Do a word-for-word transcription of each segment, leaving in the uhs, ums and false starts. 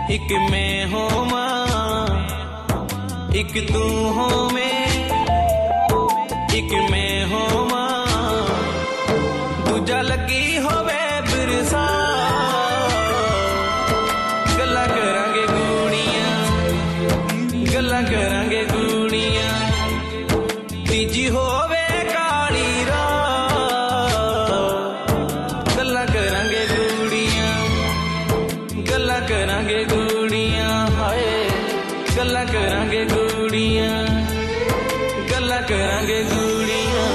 एक मैं होवां एक तू होवें एक मैं होवां दूजा लगी होवे बिरसा गल्लां करांगे गूड़ियां गल्लां करांगे गूड़ियां तीजी होवे काली रात गल्लां करांगे गूड़ियां गल्लां करांगे गूड़ियां हाय गल्लां करांगे गूड़ियां गल्लां करांगे गूड़ियां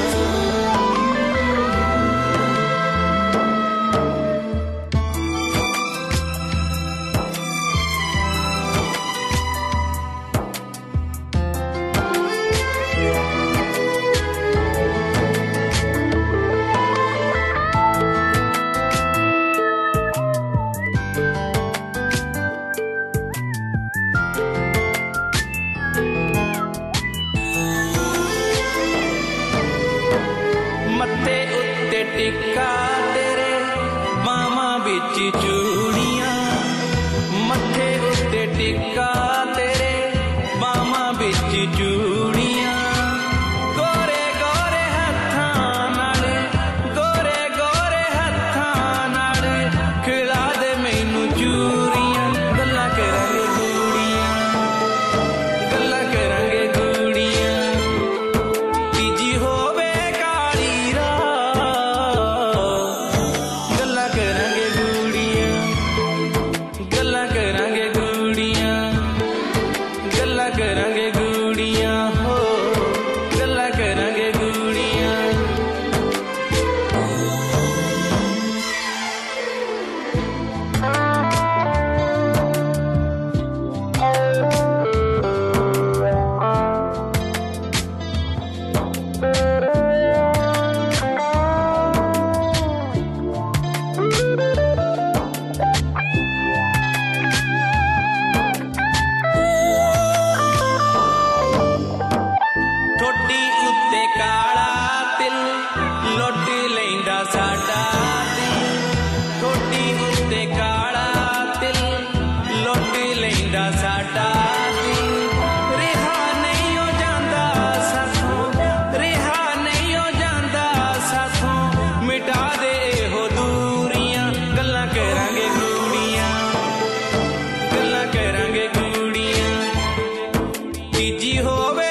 मत्थे उत्ते टिक्का तेरे बावां विच चूड़ियां मत्थे उत्ते टिक्का तेरे बावां विच चूड़ियां गोरे गोरे हत्थां नाल गोरे गोरे हत्थां नाल खिला दे मैनू चूरियां गल्लां करांगे गूड़ियां गल्लां करांगे गूड़ियां तीजी होवे करांगे गूड़ियां हो गल्लां करांगे गूड़ियां ठोडी उत्ते काला तिल लुट लैंदा साडा दिल ठोडी उत्ते काला तिल लुट लैंदा साडा दिल रिहा नहीं हो जांदा साथों रिहा नहीं हो जांदा साथों मिटा दे हो दूरियां गल्लां करांगे गूड़ियां गल्लां करांगे गूड़ियां तीजी होवे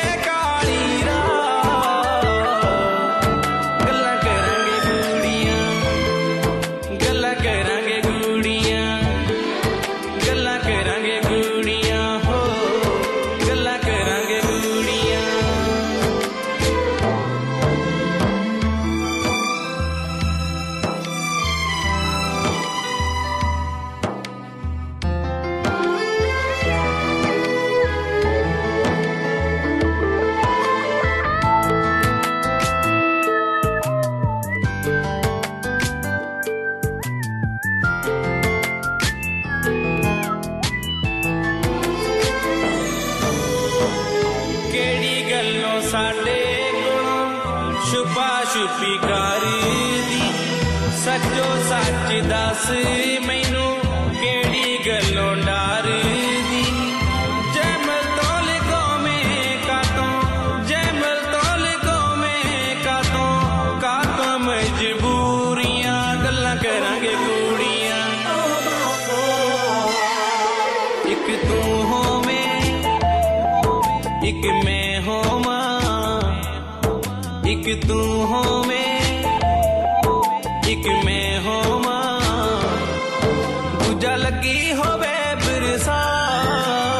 साडे कोलों छुपा छुपी कर दी सचो सच दस मैनू केड़ी गल्लों डर दी जैमल तोल गोमें कातों जैमल तोल गोमें कातों कातों मजबूरियां गल्लां करांगे गूड़ियां एक तू होवें एक मैं होवां एक तू होवें एक मैं होवां दूजा लगी होवे बिरसा